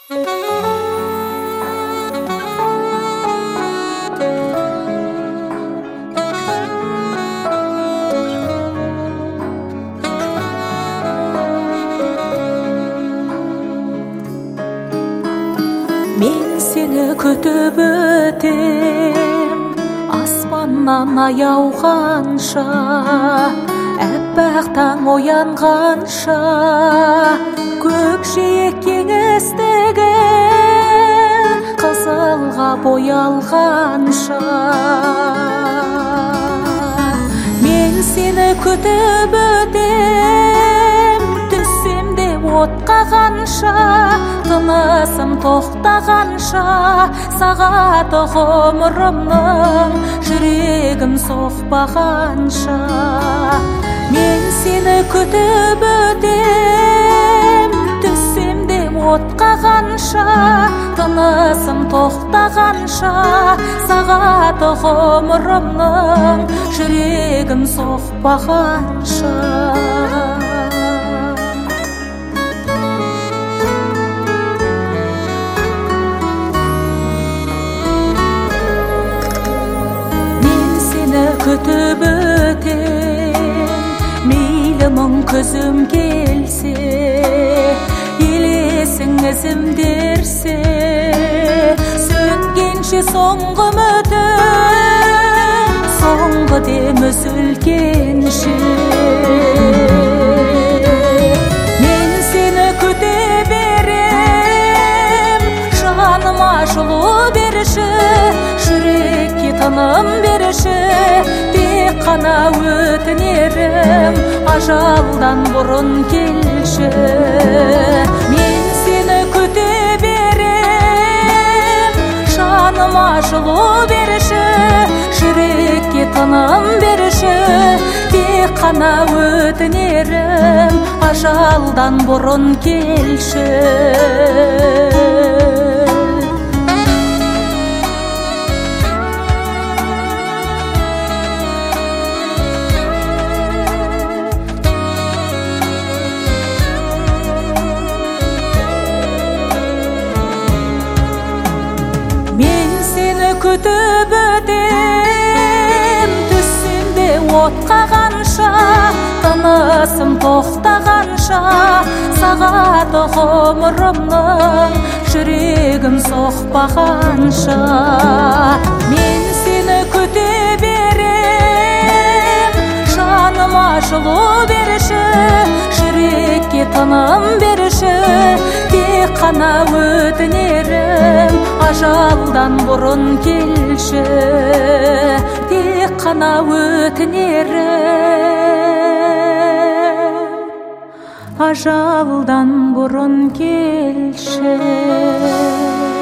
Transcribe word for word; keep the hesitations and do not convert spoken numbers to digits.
Мен сені күтіп өтем, аспаннан аяуғанша, әппақ таң оянғанша, көкжиек кеңістігі қызылға боялғанша. Мен сені күтіп өтем, түсімде отқа қанша, тынысым тоқтағанша, сағаты ғұмырымның жүрегім соқпағанша. Мен сені күтіп өтем, түсімде отқа қанша, тынысым тоқтағанша, сағаты ғұмырымның жүрегім соқпағанша. Күтіп өтем, мейлі мұң күзім келсе, елесің ізімдерсе, сөнгенше соңғы үмітім, соңғы дем үзілгенше. Мен сені күте берем, жаныма жылу берші, жүрекке тыным берші. Тек қана өтінерім, ажалдан бұрын келші. Мен сені күте берем, жаныма жылу берші, жүрекке тыным берші. Тек қана өтінерім, ажалдан бұрын келші. Мен сені күтіп өтем, түсімде отқа қанша, тынысым тоқтағанша, сағаты ғұмырымның жүрегім соқпағанша. Мен сені күте берем, жаныма жылу берші, жүрекке тыным берші. Тек қана өтінерім, ажалдан бұрын келші. Тек қана өтінерім, ажалдан бұрын келші.